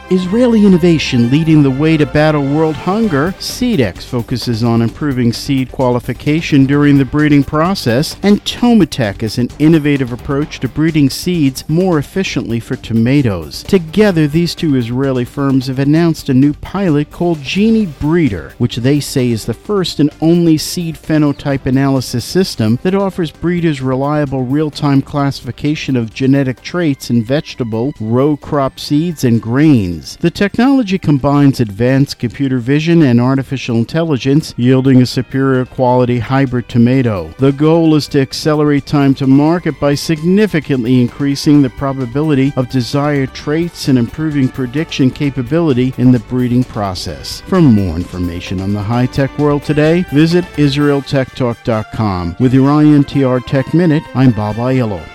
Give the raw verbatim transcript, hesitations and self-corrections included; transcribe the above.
Israeli innovation leading the way to battle world hunger. Seedex focuses on improving seed qualification during the breeding process. And Tomatech is an innovative approach to breeding seeds more efficiently for tomatoes. Together, these two Israeli firms have announced a new pilot called Genie Breeder, which they say is the first and only seed phenotype analysis system that offers breeders reliable real-time classification of genetic traits in vegetable, row crop seeds, and grains. The technology combines advanced computer vision and artificial intelligence, yielding a superior quality hybrid tomato. The goal is to accelerate time to market by significantly increasing the probability of desired traits and improving prediction capability in the breeding process. For more information on the high-tech world today, visit Israel Tech Talk dot com. With your I N T R Tech Minute, I'm Bob Aiello.